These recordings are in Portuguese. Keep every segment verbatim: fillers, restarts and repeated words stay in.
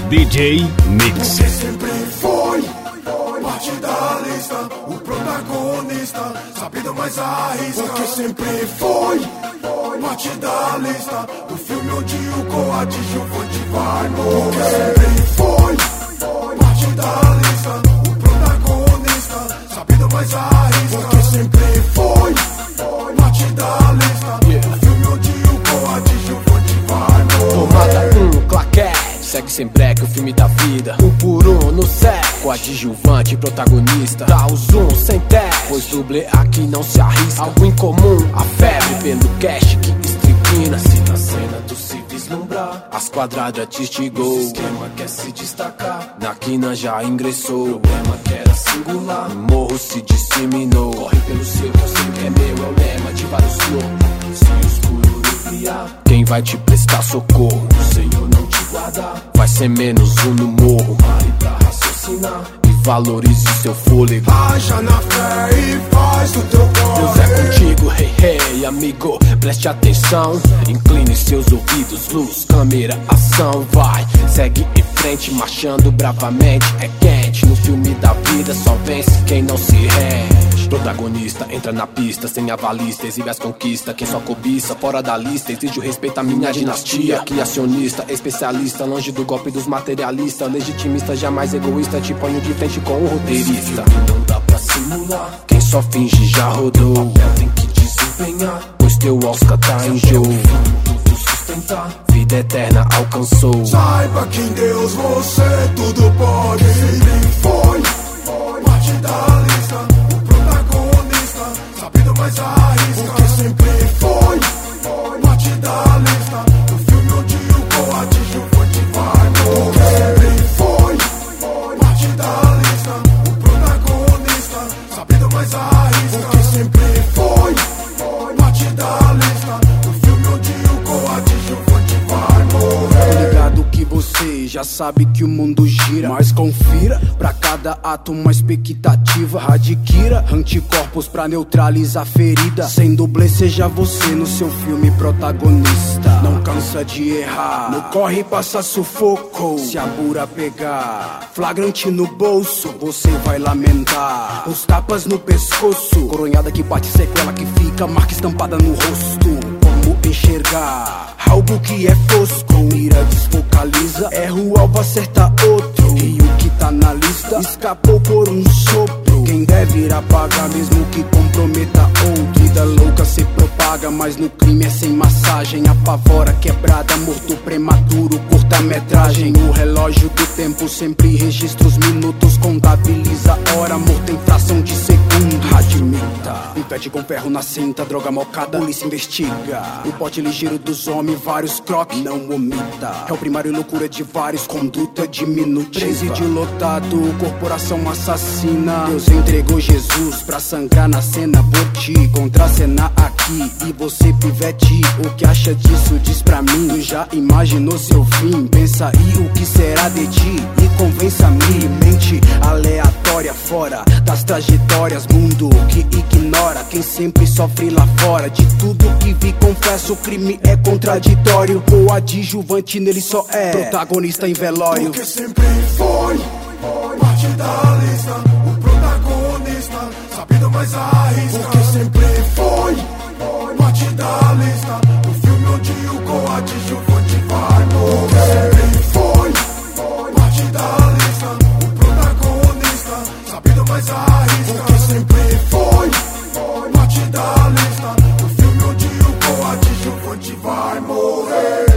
D J Mixer. Porque sempre foi parte da lista, o protagonista, sabido mais arrisca. Porque sempre foi parte da lista, o filme onde o coadjuvante vai morrer. Porque sempre foi parte da lista, o protagonista, sabido mais arrisca. Porque sempre foi parte da lista, yeah. O filme onde o coadjuvante vai morrer. Tomada um, claquete. Segue sem break o filme da vida, um por um no set. Coadjuvante, protagonista, dá o zoom sem teste, pois dublê aqui não se arrisca. Algo incomum, a febre pelo cash que estripina. Se na cena tu se vislumbrar, as quadradas te instigou. O esquema quer se destacar, na quina já ingressou. Problema que era singular, no morro se disseminou. Corre pelo seu, que eu sei que é meu, é o lema de vários loucos. Se o escuro criar, quem vai te prestar socorro? O Senhor não te guardar, vai ser menos um no morro. Pare pra raciocinar e valorize seu fôlego. Haja na fé e faz o teu corre. Deus é contigo, hey, hey, amigo, preste atenção. Incline seus ouvidos, luz, câmera, ação. Vai, segue em frente, marchando bravamente. É quente, no filme da vida só vence quem não se rende. Protagonista, entra na pista, sem avalista, exibe as conquistas. Quem só cobiça, fora da lista, exige o respeito à minha dinastia. Criacionista, especialista, longe do golpe dos materialistas. Legitimista, jamais egoísta, te ponho de frente com o roteirista. Não dá pra simular, quem só finge já rodou. O papel tem que desempenhar, pois teu Oscar tá em jogo. Tudo sustentar, vida eterna alcançou. Saiba que em Deus você tudo pode. Sempre foi parte da lista, o protagonista, sabido mais arrisca. Porque sempre foi parte da lista, o filme onde o coadjuvante vai morrer. Porque sempre foi parte da lista, o protagonista, sabido mais arrisca. Porque sempre foi parte da lista, o filme onde o coadjuvante vai morrer. Tô ligado que você já sabe que o mundo gira, mas confira, pra cada ato uma expectativa. Adquira anticorpos pra neutralizar a ferida. Sem dublê seja você no seu filme protagonista. Não cansa de errar, no corre passa sufoco. Se a bura pegar, flagrante no bolso, você vai lamentar. Os tapas no pescoço, coronhada que bate, sequela que fica, marca estampada no rosto. Como enxergar algo que é fosco? Mira, desfocaliza, erra o alvo, acerta outro. E o que tá na lista escapou por um sopro. Quem deve ir apagar mesmo que comprometa outro. Vida louca se propaga, mas no crime é sem massagem. Apavora, quebrada, morto prematuro, curta-metragem. O relógio do tempo sempre registra os minutos, contabiliza a hora, morto em fração de segundo. Admita, impede com ferro na cinta, droga mocada, polícia investiga. O pote ligeiro dos homens, vários croques, não omita. É o primário loucura de vários, conduta diminutiva. Presídio lotado, corporação assassina. Deus entregou Jesus pra sangrar na cena por ti. Contracenar aqui e você pivete, o que acha disso diz pra mim. Já imaginou seu fim? Pensa aí o que será de ti e convença-me. Mente aleatória fora das trajetórias, mundo que ignora quem sempre sofre lá fora. De tudo que vi confesso, o crime é contraditório. O adjuvante nele só é protagonista em velório. Porque sempre foi parte da lista, o protagonista, sabido mais arrisca. Porque sempre foi parte da lista, o filme onde o coadjuvante vai morrer. Porque sempre foi parte da lista, o protagonista, sabido mais arrisca. Porque sempre foi parte da lista, o filme onde o coadjuvante vai morrer.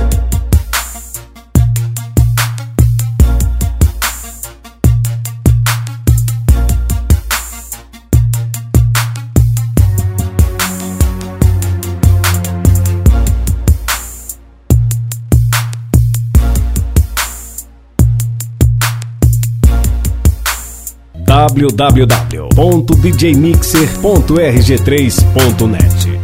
w w w ponto d j mixer ponto r g três ponto net